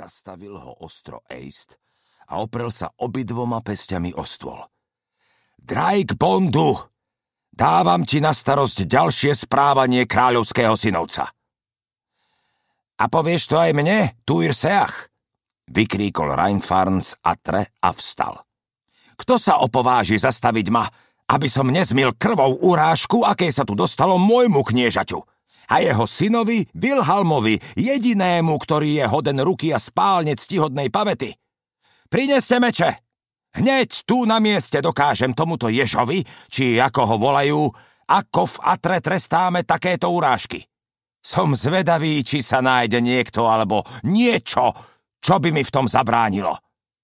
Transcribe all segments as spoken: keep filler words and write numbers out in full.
Zastavil ho ostro Eist a oprel sa obidvoma pesťami o stôl. Drake Bondu, dávam ti na starosť ďalšie správanie kráľovského synovca. A povieš to aj mne, Tuir Seach? Vykríkol Reinfarn z Atre a vstal. Kto sa opováži zastaviť ma, aby som nezmil krvou urážku, akej sa tu dostalo môjmu kniežaťu a jeho synovi Vilhalmovi, jedinému, ktorý je hoden ruky a spálne ctihodnej pavety? Prineste meče! Hneď tu na mieste dokážem tomuto ježovi, či ako ho volajú, ako v Atre trestáme takéto urážky. Som zvedavý, či sa nájde niekto alebo niečo, čo by mi v tom zabránilo.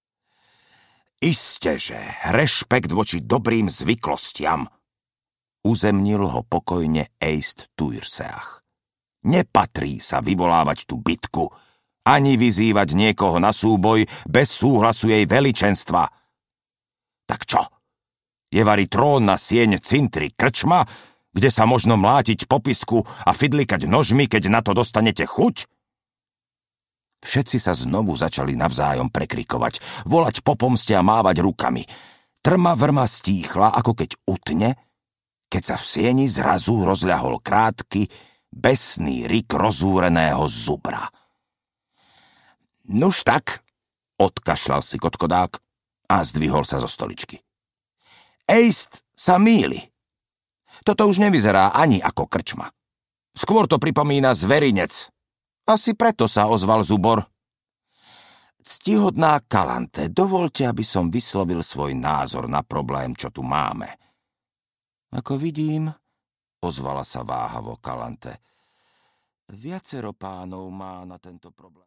Isteže, rešpekt voči dobrým zvyklostiam. Uzemnil ho pokojne Eist Tuir Seach. Nepatrí sa vyvolávať tú bitku, ani vyzývať niekoho na súboj bez súhlasu jej veličenstva. Tak čo? Je vari trón na sieň Cintry krčma, kde sa možno mlátiť po pisku a fidlikať nožmi, keď na to dostanete chuť? Všetci sa znovu začali navzájom prekrikovať, volať po pomste a mávať rukami. Trma vrma stíchla, ako keď utne, keď sa v sieni zrazu rozľahol krátky, besný rik rozúreného zubra. Nuž tak, odkašľal si kotkodák a zdvihol sa zo stoličky. Eist sa mýli. Toto už nevyzerá ani ako krčma. Skôr to pripomína zverinec. Asi preto sa ozval Zubor. Ctihodná Kalante, dovolte, aby som vyslovil svoj názor na problém, čo tu máme. Ako vidím, ozvala sa váhavo Kalante, viacero pánov má na tento problém.